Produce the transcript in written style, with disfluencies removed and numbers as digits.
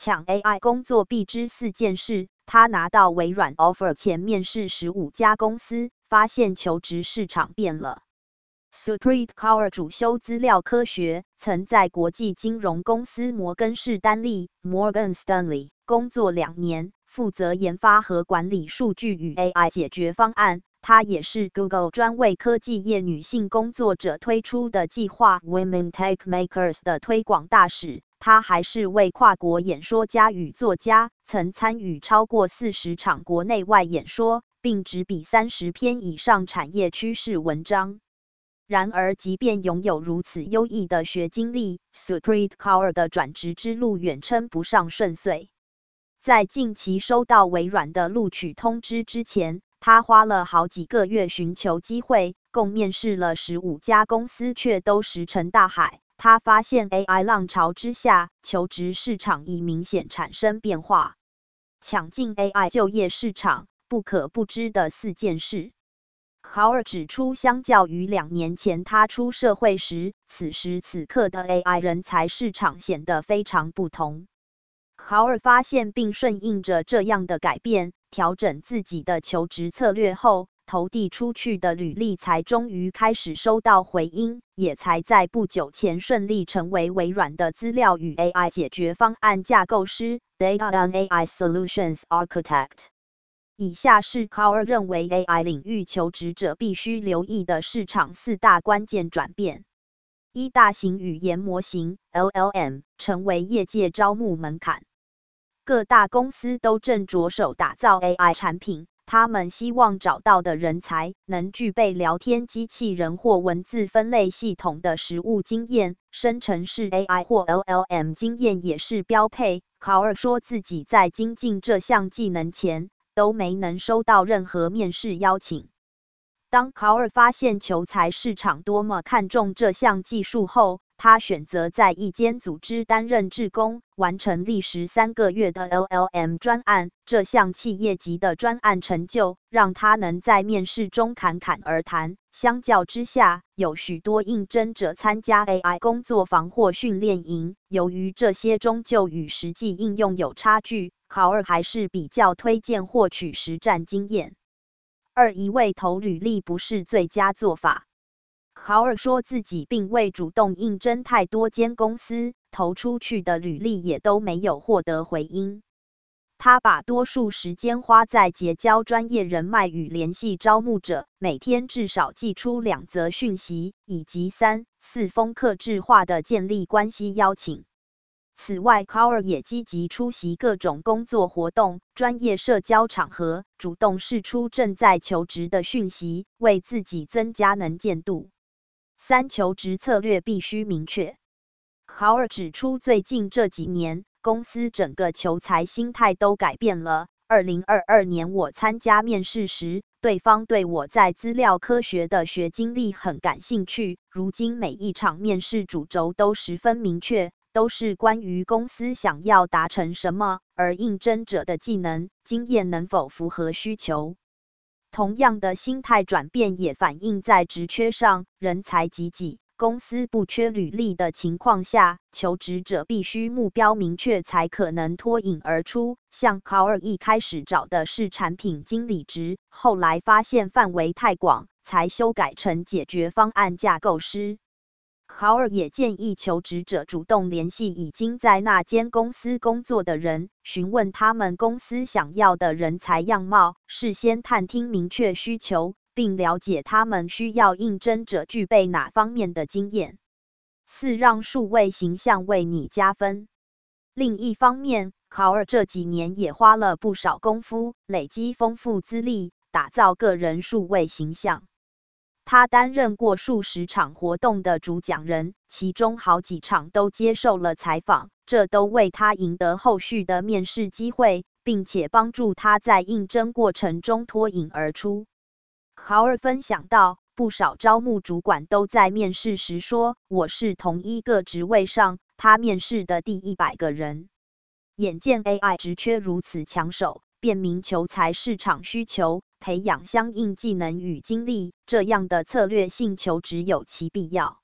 抢 AI 工作必知4件事。他拿到微软 offer 前面试15家公司，发现求职市场变了。Supreet Kaur 主修资料科学，曾在国际金融公司摩根士丹利 （Morgan Stanley） 工作2年，负责研发和管理数据与 AI 解决方案。她也是 Google 专为科技业女性工作者推出的计划 Women Tech Makers 的推广大使。她还是位跨国演说家与作家，曾参与超过40场国内外演说，并执笔30篇以上产业趋势文章。然而，即便拥有如此优异的学经历 ，Supreet Kaur 的转职之路远称不上顺遂。在近期收到微软的录取通知之前，他花了好几个月寻求机会，共面试了15家公司，却都石沉大海。他发现 AI 浪潮之下，求职市场已明显产生变化。抢进 AI 就业市场，不可不知的4件事。考尔指出，相较于2年前他出社会时，此时此刻的 AI 人才市场显得非常不同。考尔发现并顺应着这样的改变，调整自己的求职策略后，投递出去的履历才终于开始收到回音，也才在不久前顺利成为微软的资料与 AI 解决方案架构师 （Data and AI Solutions Architect）。以下是考尔认为 AI 领域求职者必须留意的市场4大关键转变。1、大型语言模型 （LLM） 成为业界招募门槛。各大公司都正着手打造 AI 产品，他们希望找到的人才能具备聊天机器人或文字分类系统的实务经验，生成式 AI 或 LLM 经验也是标配。考尔说自己在精进这项技能前，都没能收到任何面试邀请。当考尔发现求才市场多么看重这项技术后，他选择在一间组织担任志工，完成历时3个月的 LLM 专案。这项企业级的专案成就，让他能在面试中侃侃而谈。相较之下，有许多应征者参加 AI 工作坊或训练营，由于这些终究与实际应用有差距，考尔还是比较推荐获取实战经验。2、一味投履历不是最佳做法。考尔说自己并未主动应征太多间公司，投出去的履历也都没有获得回音。他把多数时间花在结交专业人脉与联系招募者，每天至少寄出2则讯息，以及3、4封客制化的建立关系邀请。此外，考尔也积极出席各种工作活动、专业社交场合，主动释出正在求职的讯息，为自己增加能见度。3、求职策略必须明确。考尔指出，最近这几年，公司整个求才心态都改变了。2022年我参加面试时，对方对我在资料科学的学经历很感兴趣。如今每一场面试主轴都十分明确，都是关于公司想要达成什么，而应征者的技能、经验能否符合需求。同样的心态转变也反映在职缺上，人才济济，公司不缺履历的情况下，求职者必须目标明确才可能脱颖而出。像考尔一开始找的是产品经理职，后来发现范围太广，才修改成解决方案架构师。考尔也建议求职者主动联系已经在那间公司工作的人，询问他们公司想要的人才样貌，事先探听明确需求，并了解他们需要应征者具备哪方面的经验。4、让数位形象为你加分。另一方面，考尔这几年也花了不少功夫，累积丰富资历，打造个人数位形象。他担任过数十场活动的主讲人，其中好几场都接受了采访，这都为他赢得后续的面试机会，并且帮助他在应征过程中脱颖而出。考尔分享到，不少招募主管都在面试时说，我是同一个职位上他面试的第100个人。眼见 AI 职缺如此抢手，便民求才市场需求，培养相应技能与经历，这样的策略性求职有其必要。